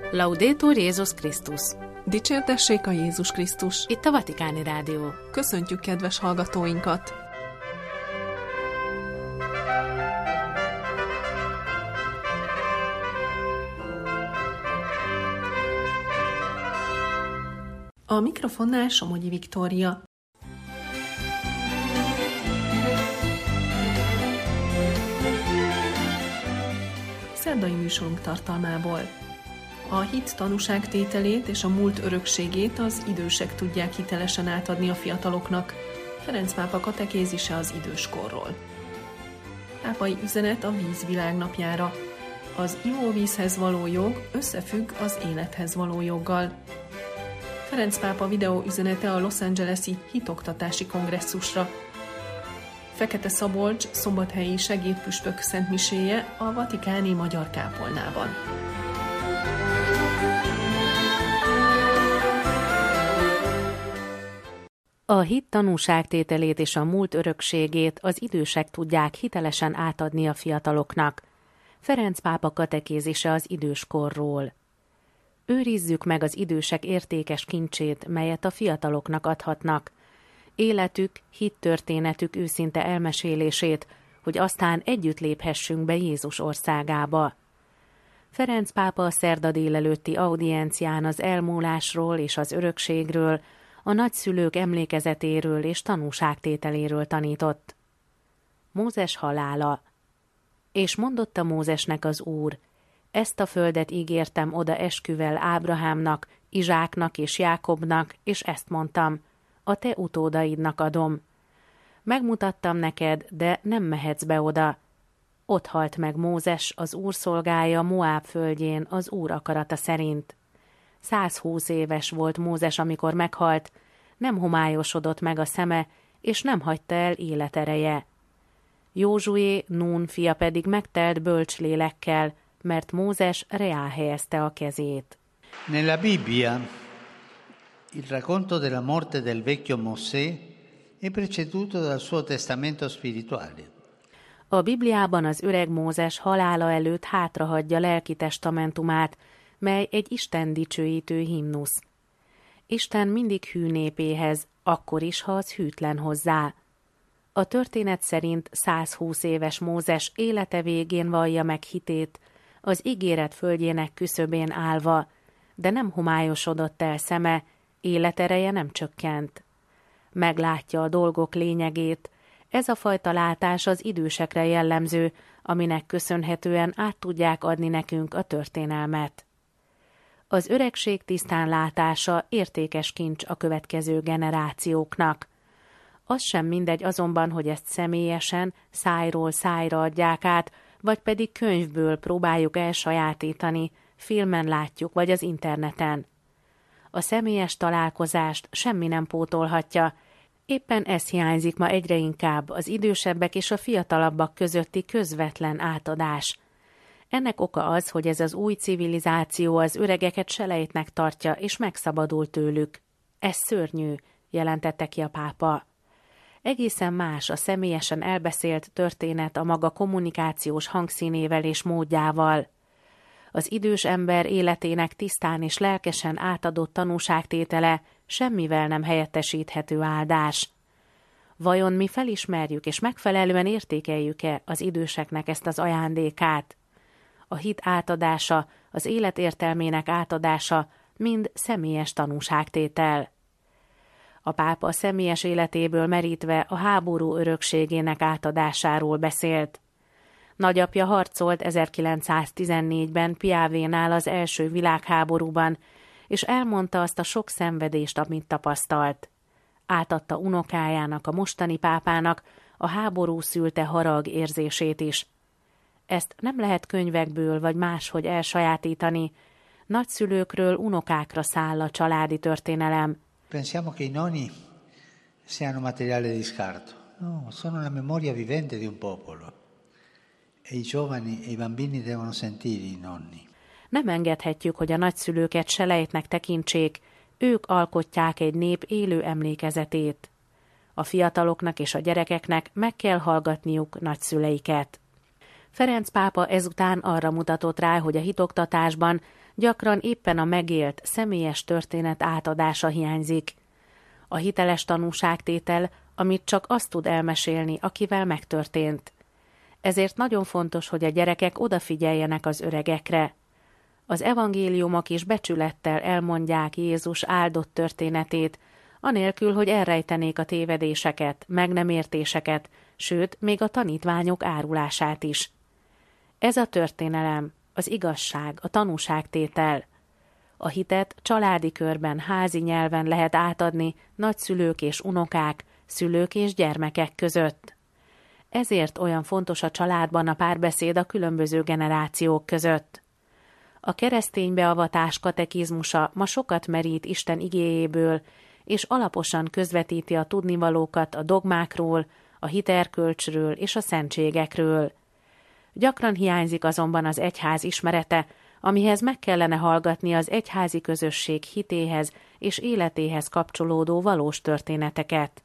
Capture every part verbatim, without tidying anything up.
Laudetur Jézus Krisztus! Dicsértessék a Jézus Krisztus! Itt a Vatikáni Rádió. Köszöntjük kedves hallgatóinkat! A mikrofonnál Somogyi Viktória. Szerdai műsorunk tartalmából. A hit tanúságtételét és a múlt örökségét az idősek tudják hitelesen átadni a fiataloknak. Ferenc pápa katekézise az időskorról. Pápai üzenet a víz világnapjára. Az ivóvízhez való jog összefügg az élethez való joggal. Ferenc pápa videó üzenete a Los Angeles-i hitoktatási kongresszusra. Fekete Szabolcs szombathelyi segédpüspök szentmiséje a vatikáni magyar kápolnában. A hit tanúságtételét és a múlt örökségét az idősek tudják hitelesen átadni a fiataloknak. Ferenc pápa katekézise az időskorról. Őrizzük meg az idősek értékes kincsét, melyet a fiataloknak adhatnak. Életük, hittörténetük őszinte elmesélését, hogy aztán együtt léphessünk be Jézus országába. Ferenc pápa a szerda délelőtti audiencián az elmúlásról és az örökségről, a nagyszülők emlékezetéről és tanúságtételéről tanított. Mózes halála. És mondotta Mózesnek az Úr: ezt a földet ígértem oda esküvel Ábrahámnak, Izsáknak és Jákobnak, és ezt mondtam: a te utódaidnak adom. Megmutattam neked, de nem mehetsz be oda. Ott halt meg Mózes, az Úr szolgája Moáb földjén az Úr akarata szerint. Százhúsz éves volt Mózes, amikor meghalt, nem homályosodott meg a szeme, és nem hagyta el életereje. Józsué, Nún fia pedig megtelt bölcs lélekkel, mert Mózes reá helyezte a kezét. Nella Bibbia, il racconto della morte del vecchio Mosè è preceduto dal suo testamento spirituale. A Bibliában az öreg Mózes halála előtt hátrahagyja lelki testamentumát, mely egy Isten dicsőítő himnusz. Isten mindig hű népéhez, akkor is, ha az hűtlen hozzá. A történet szerint százhúsz éves Mózes élete végén vallja meg hitét, az ígéret földjének küszöbén állva, de nem homályosodott el szeme, életereje nem csökkent. Meglátja a dolgok lényegét, ez a fajta látás az idősekre jellemző, aminek köszönhetően át tudják adni nekünk a történelmet. Az öregség tisztán látása értékes kincs a következő generációknak. Az sem mindegy azonban, hogy ezt személyesen, szájról szájra adják át, vagy pedig könyvből próbáljuk elsajátítani, filmen látjuk, vagy az interneten. A személyes találkozást semmi nem pótolhatja, éppen ez hiányzik ma egyre inkább, az idősebbek és a fiatalabbak közötti közvetlen átadás. Ennek oka az, hogy ez az új civilizáció az öregeket selejtnek tartja, és megszabadul tőlük. Ez szörnyű, jelentette ki a pápa. Egészen más a személyesen elbeszélt történet a maga kommunikációs hangszínével és módjával. Az idős ember életének tisztán és lelkesen átadott tanúságtétele semmivel nem helyettesíthető áldás. Vajon mi felismerjük és megfelelően értékeljük-e az időseknek ezt az ajándékát? A hit átadása, az élet értelmének átadása mind személyes tanúságtétel. A pápa a személyes életéből merítve a háború örökségének átadásáról beszélt. Nagyapja harcolt ezerkilencszáztizennégyben Piavénál az első világháborúban, és elmondta azt a sok szenvedést, amit tapasztalt. Átadta unokájának, a mostani pápának a háború szülte harag érzését is. Ezt nem lehet könyvekből vagy máshogy elsajátítani, nagyszülőkről unokákra száll a családi történelem. Pensiamo che i nonni siano materiale di scarto. No, sono la memoria vivente di un popolo. E i giovani e i bambini devono sentire i nonni. Nem engedhetjük, hogy a nagyszülőket selejtnek tekintsék, ők alkotják egy nép élő emlékezetét. A fiataloknak és a gyerekeknek meg kell hallgatniuk nagyszüleiket. Ferenc pápa ezután arra mutatott rá, hogy a hitoktatásban gyakran éppen a megélt, személyes történet átadása hiányzik. A hiteles tanúságtétel, amit csak azt tud elmesélni, akivel megtörtént. Ezért nagyon fontos, hogy a gyerekek odafigyeljenek az öregekre. Az evangéliumok is becsülettel elmondják Jézus áldott történetét, anélkül, hogy elrejtenék a tévedéseket, meg nem értéseket, sőt, még a tanítványok árulását is. Ez a történelem, az igazság, a tanúságtétel. A hitet családi körben, házi nyelven lehet átadni nagyszülők és unokák, szülők és gyermekek között. Ezért olyan fontos a családban a párbeszéd a különböző generációk között. A keresztény beavatás katekizmusa ma sokat merít Isten igéjéből, és alaposan közvetíti a tudnivalókat a dogmákról, a hiterkölcsről és a szentségekről. Gyakran hiányzik azonban az egyház ismerete, amihez meg kellene hallgatni az egyházi közösség hitéhez és életéhez kapcsolódó valós történeteket.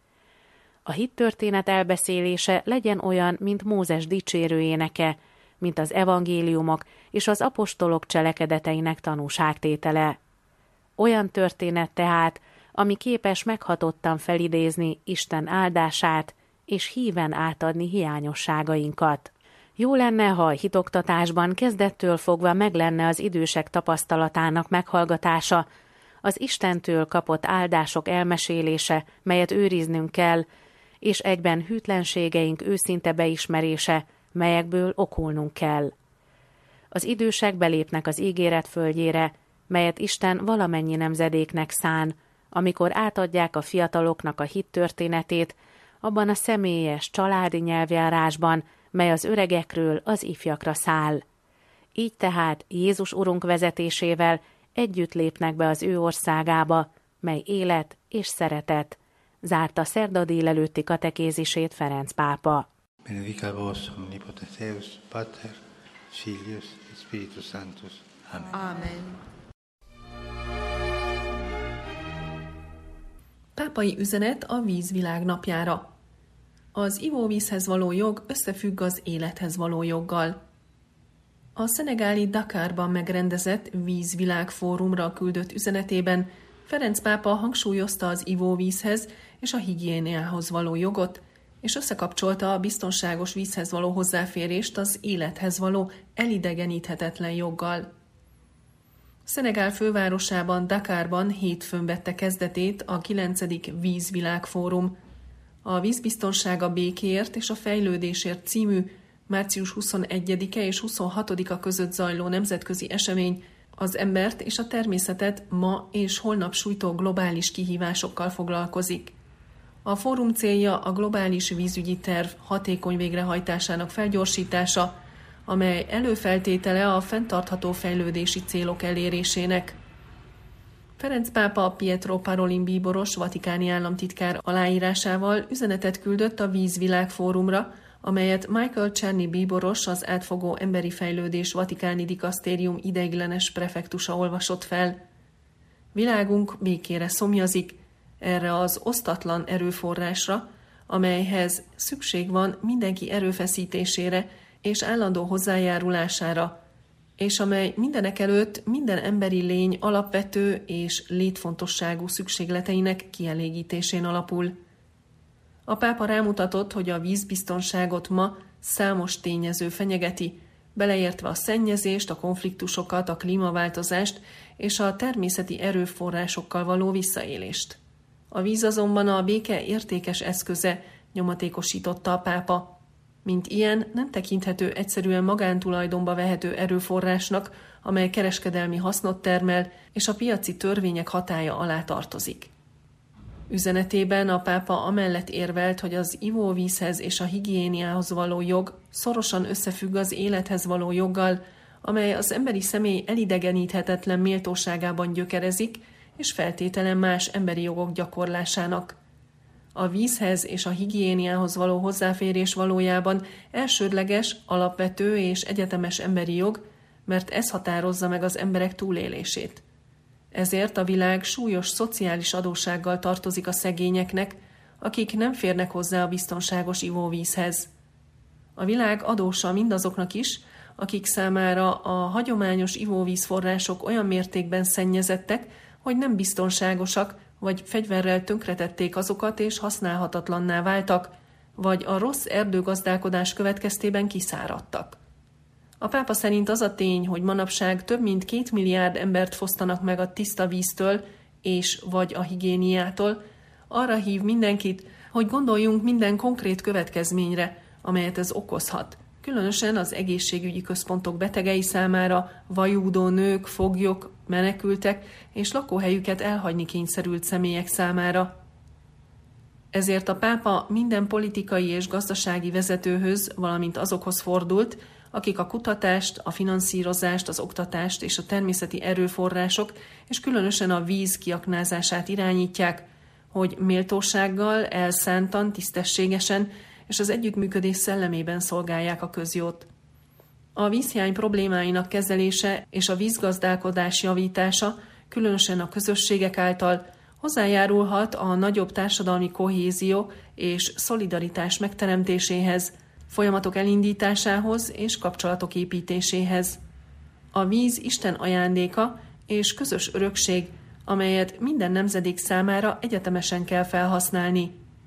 A hittörténet elbeszélése legyen olyan, mint Mózes dicsérő éneke, mint az evangéliumok és az apostolok cselekedeteinek tanúságtétele. Olyan történet tehát, ami képes meghatottan felidézni Isten áldását és híven átadni hiányosságainkat. Jó lenne, ha a hitoktatásban kezdettől fogva meg lenne az idősek tapasztalatának meghallgatása, az Istentől kapott áldások elmesélése, melyet őriznünk kell, és egyben hűtlenségeink őszinte beismerése, melyekből okulnunk kell. Az idősek belépnek az ígéret földjére, melyet Isten valamennyi nemzedéknek szán, amikor átadják a fiataloknak a hit történetét, abban a személyes, családi nyelvjárásban, mely az öregekről az ifjakra száll. Így tehát Jézus Urunk vezetésével együtt lépnek be az ő országába, mely élet és szeretet, zárta szerda délelőtti katekézisét Ferenc pápa. Benedica vos omnipotens Deus, Pater, Filius et Spiritus Sanctus. Amen. Amen. Pápai üzenet a vízvilág napjára. Az ivóvízhez való jog összefügg az élethez való joggal. A szenegáli Dakarban megrendezett vízvilágfórumra küldött üzenetében Ferenc pápa hangsúlyozta az ivóvízhez és a higiéniához való jogot, és összekapcsolta a biztonságos vízhez való hozzáférést az élethez való elidegeníthetetlen joggal. Szenegál fővárosában, Dakarban hétfőn vette kezdetét a kilencedik vízvilágfórum. A vízbiztonság a békéért és a fejlődésért című március huszonegyedike és huszonhatodika között zajló nemzetközi esemény az embert és a természetet ma és holnap sújtó globális kihívásokkal foglalkozik. A fórum célja a globális vízügyi terv hatékony végrehajtásának felgyorsítása, amely előfeltétele a fenntartható fejlődési célok elérésének. Ferenc pápa Pietro Parolin bíboros, vatikáni államtitkár aláírásával üzenetet küldött a Vízvilágfórumra, amelyet Michael Czerny bíboros, az átfogó emberi fejlődés vatikáni dikasztérium ideiglenes prefektusa olvasott fel. Világunk békére szomjazik, erre az osztatlan erőforrásra, amelyhez szükség van mindenki erőfeszítésére és állandó hozzájárulására, és amely mindenekelőtt minden emberi lény alapvető és létfontosságú szükségleteinek kielégítésén alapul. A pápa rámutatott, hogy a vízbiztonságot ma számos tényező fenyegeti, beleértve a szennyezést, a konfliktusokat, a klímaváltozást és a természeti erőforrásokkal való visszaélést. A víz azonban a béke értékes eszköze, nyomatékosította a pápa. Mint ilyen nem tekinthető egyszerűen magántulajdonba vehető erőforrásnak, amely kereskedelmi hasznot termel, és a piaci törvények hatálya alá tartozik. Üzenetében a pápa amellett érvelt, hogy az ivóvízhez és a higiéniához való jog szorosan összefügg az élethez való joggal, amely az emberi személy elidegeníthetetlen méltóságában gyökerezik, és feltételen más emberi jogok gyakorlásának. A vízhez és a higiéniához való hozzáférés valójában elsődleges, alapvető és egyetemes emberi jog, mert ez határozza meg az emberek túlélését. Ezért a világ súlyos szociális adóssággal tartozik a szegényeknek, akik nem férnek hozzá a biztonságos ivóvízhez. A világ adósa mindazoknak is, akik számára a hagyományos ivóvízforrások olyan mértékben szennyezettek, hogy nem biztonságosak, vagy fegyverrel tönkretették azokat és használhatatlanná váltak, vagy a rossz erdőgazdálkodás következtében kiszáradtak. A pápa szerint az a tény, hogy manapság több mint két milliárd embert fosztanak meg a tiszta víztől és vagy a higiéniától, arra hív mindenkit, hogy gondoljunk minden konkrét következményre, amelyet ez okozhat, különösen az egészségügyi központok betegei számára, vajúdó nők, foglyok, menekültek és lakóhelyüket elhagyni kényszerült személyek számára. Ezért a pápa minden politikai és gazdasági vezetőhöz, valamint azokhoz fordult, akik a kutatást, a finanszírozást, az oktatást és a természeti erőforrások, és különösen a víz kiaknázását irányítják, hogy méltósággal, elszántan, tisztességesen és az együttműködés szellemében szolgálják a közjót. A vízhiány problémáinak kezelése és a vízgazdálkodás javítása, különösen a közösségek által, hozzájárulhat a nagyobb társadalmi kohézió és szolidaritás megteremtéséhez, folyamatok elindításához és kapcsolatok építéséhez. A víz Isten ajándéka és közös örökség, amelyet minden nemzedék számára egyetemesen kell felhasználni.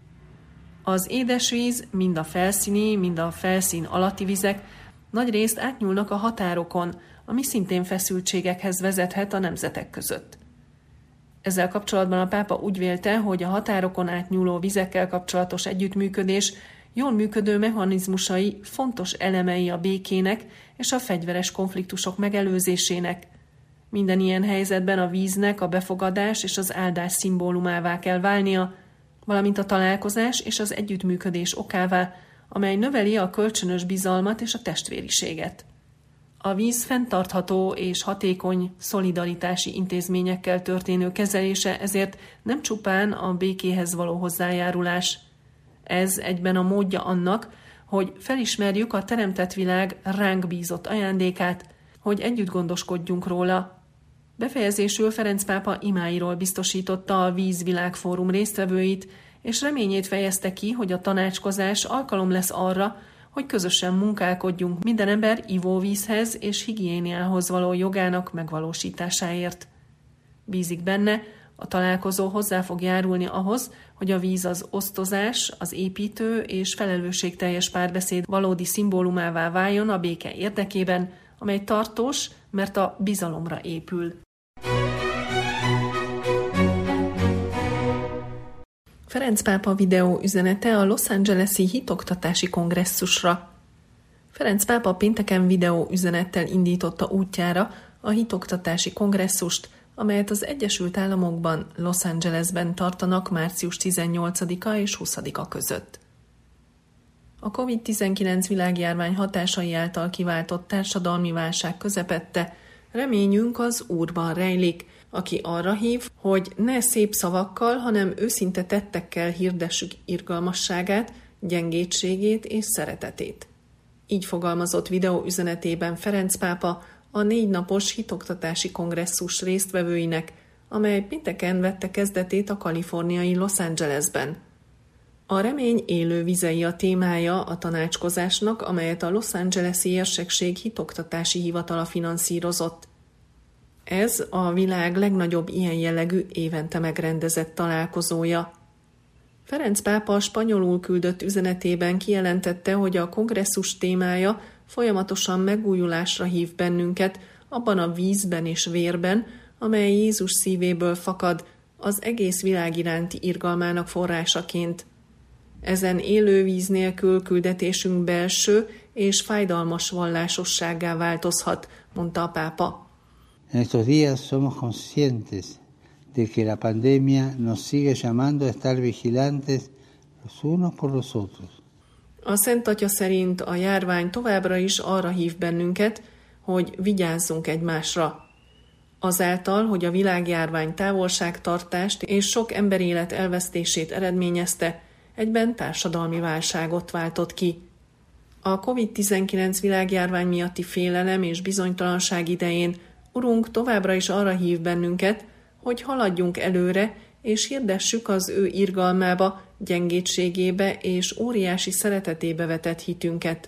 Az édesvíz, mind a felszíni, mind a felszín alatti vizek nagyrészt átnyúlnak a határokon, ami szintén feszültségekhez vezethet a nemzetek között. Ezzel kapcsolatban a pápa úgy vélte, hogy a határokon átnyúló vizekkel kapcsolatos együttműködés jól működő mechanizmusai fontos elemei a békének és a fegyveres konfliktusok megelőzésének. Minden ilyen helyzetben a víznek a befogadás és az áldás szimbólumává kell válnia, valamint a találkozás és az együttműködés okává, amely növeli a kölcsönös bizalmat és a testvériséget. A víz fenntartható és hatékony szolidaritási intézményekkel történő kezelése ezért nem csupán a békéhez való hozzájárulás. Ez egyben a módja annak, hogy felismerjük a teremtett világ ránk bízott ajándékát, hogy együtt gondoskodjunk róla. Befejezésül Ferenc pápa imáiról biztosította a Vízvilágfórum résztvevőit, és reményét fejezte ki, hogy a tanácskozás alkalom lesz arra, hogy közösen munkálkodjunk minden ember ivóvízhez és higiéniához való jogának megvalósításáért. Bízik benne, a találkozó hozzá fog járulni ahhoz, hogy a víz az osztozás, az építő és felelősségteljes párbeszéd valódi szimbólumává váljon a béke érdekében, amely tartós, mert a bizalomra épül. Ferenc pápa videó üzenete a Los Angeles-i hitoktatási kongresszusra. Ferenc pápa pénteken videó üzenettel indította útjára a hitoktatási kongresszust, amelyet az Egyesült Államokban, Los Angelesben tartanak március tizennyolcadika és huszadika között. A kovid tizenkilenc világjárvány hatásai által kiváltott társadalmi válság közepette reményünk az Úrban rejlik, aki arra hív, hogy ne szép szavakkal, hanem őszinte tettekkel hirdessük irgalmasságát, gyengétségét és szeretetét. Így fogalmazott videó üzenetében Ferenc pápa a négy napos hitoktatási kongresszus résztvevőinek, amely pénteken vette kezdetét a kaliforniai Los Angelesben. A remény élő vizei a témája a tanácskozásnak, amelyet a Los Angeles-i érsekség hitoktatási hivatala finanszírozott. Ez a világ legnagyobb ilyen jellegű évente megrendezett találkozója. Ferenc pápa a spanyolul küldött üzenetében kijelentette, hogy a kongresszus témája folyamatosan megújulásra hív bennünket abban a vízben és vérben, amely Jézus szívéből fakad, az egész világ iránti irgalmának forrásaként. Ezen élő víz nélkül küldetésünk belső és fájdalmas vallásossággá változhat, mondta a pápa. En estos días somos conscientes de que la pandemia nos sigue llamando a estar vigilantes los unos por los otros. A Szent Atya szerint a járvány továbbra is arra hív bennünket, hogy vigyázzunk egymásra. Azáltal, hogy a világjárvány távolságtartást és sok emberélet elvesztését eredményezte, egyben társadalmi válságot váltott ki. A kovid tizenkilenc világjárvány miatti félelem és bizonytalanság idején Urunk továbbra is arra hív bennünket, hogy haladjunk előre, és hirdessük az ő irgalmába, gyengétségébe és óriási szeretetébe vetett hitünket.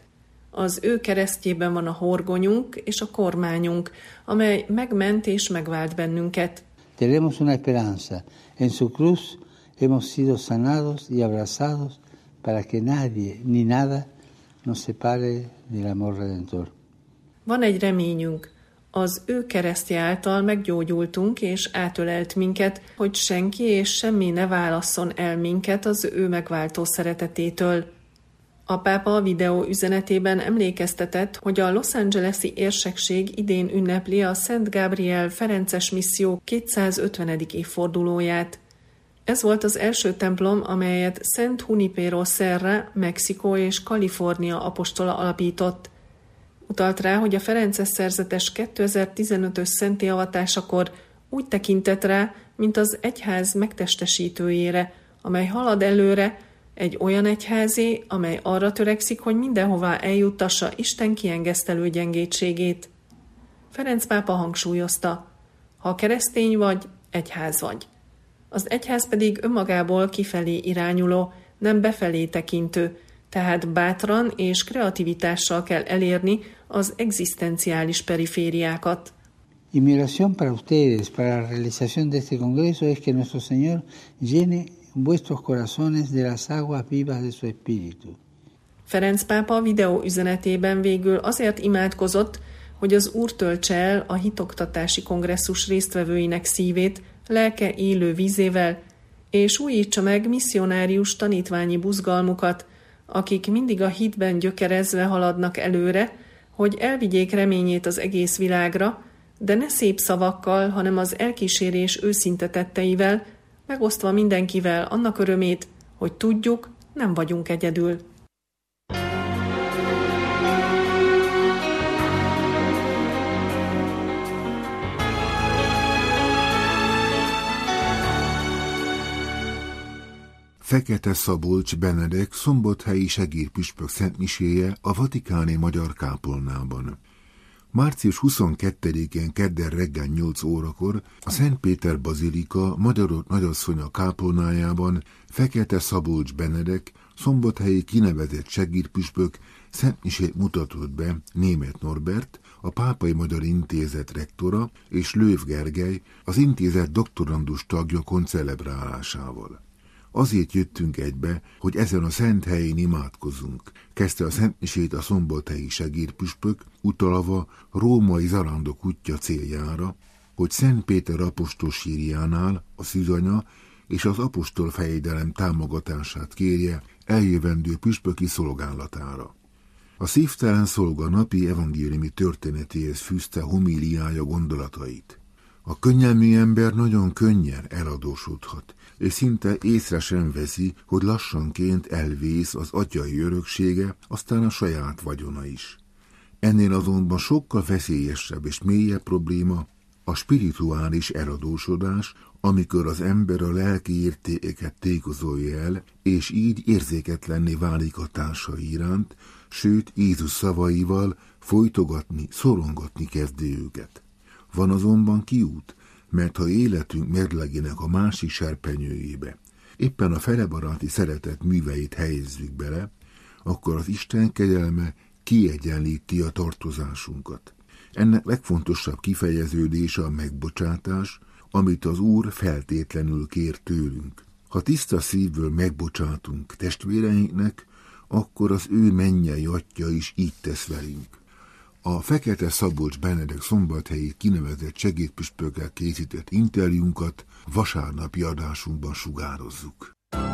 Az ő keresztjében van a horgonyunk és a kormányunk, amely megment és megvált bennünket. Tenemos una esperanza. En su cruz hemos sido sanados y abrazados para que nadie ni nada nos separe del amor redentor. Van egy reményünk. Az ő keresztje által meggyógyultunk és átölelt minket, hogy senki és semmi ne válasszon el minket az ő megváltó szeretetétől. A pápa a videó üzenetében emlékeztetett, hogy a Los Angeles-i érsekség idén ünnepli a Szent Gabriel Ferences misszió kétszázötvenedik évfordulóját. Ez volt az első templom, amelyet Szent Junipero Serra, Mexikó és Kalifornia apostola alapított. Utalt rá, hogy a ferences szerzetes kétezer-tizenötös szenttéavatásakor úgy tekintett rá, mint az egyház megtestesítőjére, amely halad előre, egy olyan egyházé, amely arra törekszik, hogy mindenhová eljuttassa Isten kiengesztelő gyengétségét. Ferenc pápa hangsúlyozta, ha keresztény vagy, egyház vagy. Az egyház pedig önmagából kifelé irányuló, nem befelé tekintő, tehát bátran és kreativitással kell elérni az egzisztenciális perifériákat. Y mi oración para ustedes, para la realización de este congreso, es que nuestro Señor llene vuestros corazones de las aguas vivas de su espíritu. Ferenc pápa videó üzenetében végül azért imádkozott, hogy az Úr töltse el a hitoktatási kongresszus résztvevőinek szívét lelke élő vízével, és újítsa meg misszionárius tanítványi buzgalmukat, akik mindig a hitben gyökerezve haladnak előre, hogy elvigyék reményét az egész világra, de ne szép szavakkal, hanem az elkísérés őszinte tetteivel, megosztva mindenkivel annak örömét, hogy tudjuk, nem vagyunk egyedül. Fekete Szabolcs Benedek szombathelyi segédpüspök szentmiséje a vatikáni magyar kápolnában. március huszonkettedikén kedden reggel nyolc órakor a Szent Péter Bazilika Magyarok Nagyasszonya kápolnájában Fekete Szabolcs Benedek szombathelyi kinevezett segédpüspök szentmisét mutatott be Németh Norbert, a Pápai Magyar Intézet rektora, és Lőv Gergely, az intézet doktorandus tagja koncelebrálásával. Azért jöttünk egybe, hogy ezen a szent helyén imádkozunk, kezdte a szentmisét a szombathelyi segédpüspök, utalva római zarándok útja céljára, hogy Szent Péter apostol sírjánál a szűzanya és az apostol fejedelem támogatását kérje eljövendő püspöki szolgálatára. A szívtelen szolga napi evangéliumi történetéhez fűzte homíliája gondolatait. A könnyelmű ember nagyon könnyen eladósodhat, és szinte észre sem veszi, hogy lassanként elvész az atyai öröksége, aztán a saját vagyona is. Ennél azonban sokkal veszélyesebb és mélyebb probléma a spirituális eladósodás, amikor az ember a lelki értékeket tékozolja el, és így érzéketlenné válik a társai iránt, sőt Jézus szavaival folytogatni, szorongatni kezdi őket. Van azonban kiút, mert ha életünk mérlegének a másik serpenyőjébe éppen a felebaráti szeretet műveit helyezzük bele, akkor az Isten kegyelme kiegyenlíti a tartozásunkat. Ennek legfontosabb kifejeződése a megbocsátás, amit az Úr feltétlenül kér tőlünk. Ha tiszta szívből megbocsátunk testvéreinknek, akkor az ő mennyei Atya is így tesz velünk. A Fekete Szabolcs Benedek szombathelyi kinevezett segédpüspökkel készített interjúnkat vasárnapi adásunkban sugározzuk.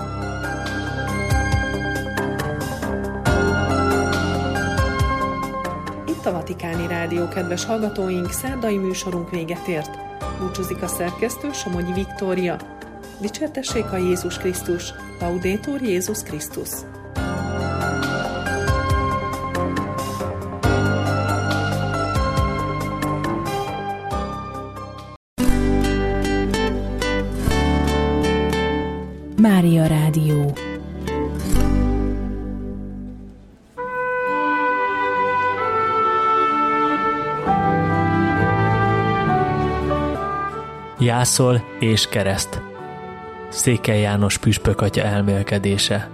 Itt a Vatikáni Rádió, kedves hallgatóink, szerdai műsorunk véget ért. Búcsúzik a szerkesztő, Somogyi Viktória. Dicsértessék a Jézus Krisztus! Laudetur Jézus Krisztus! Mária Rádió. Jászol és kereszt. Székely János püspök atya elmélkedése.